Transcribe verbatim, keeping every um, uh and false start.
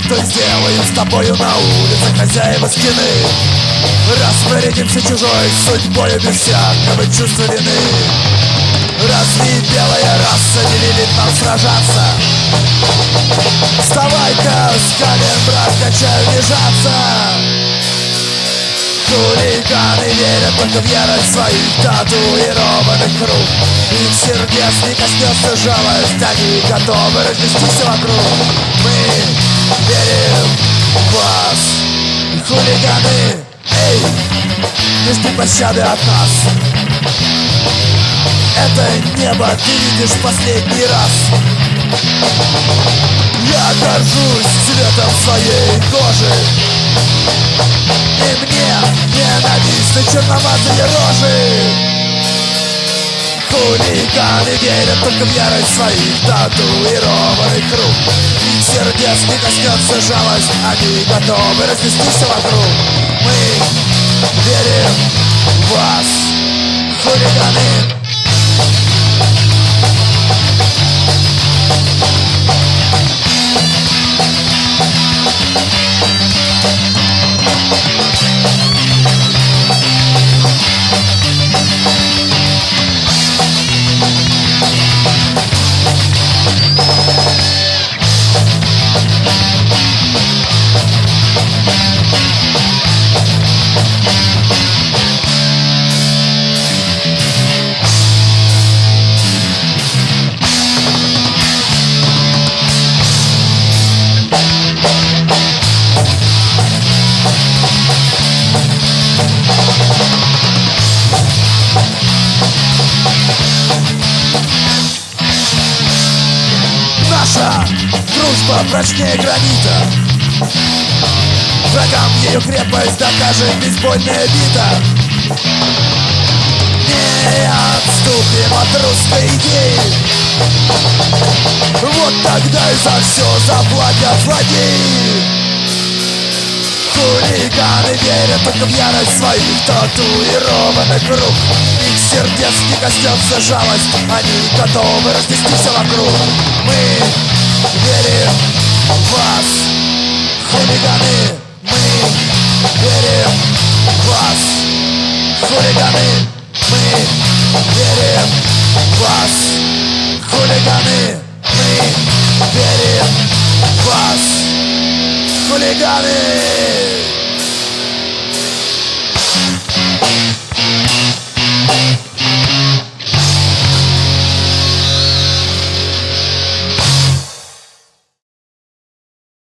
то сделаем с тобою на улице хозяева стены. Распорядимся чужой судьбой без всякого чувства вины. Разве белая раса не велит нам сражаться? Вставай-ка с колен, брат, качай лежаться. Хулиганы верят только в ярость своих татуированных рук. Их сердец не коснется жалость, они готовы разнестись вокруг. Мы верим в вас, хулиганы. Эй, не жди пощады от нас. Это небо ты видишь в последний раз. Я горжусь цветом своей кожи, и мне ненавистны черноватые рожи. Хулиганы верят только в ярость своих татуированных рук. Их сердец не коснется жалость, они готовы разнестись вокруг. Мы верим в вас, хулиганы. Наша дружба прочнее гранита. Врагам ее крепость докажет бейсбольная бита. Не отступим от русской идеи. Вот тогда и за все заплатят злодеи. Хулиганы верят только в ярость своих татуированных рук. Их сердец не коснется жалость, они готовы разнестись вокруг. Мы верим в вас, хулиганы. Мы верим в вас, хулиганы. Мы верим в вас, хулиганы. Мы верим в вас, хулиганы.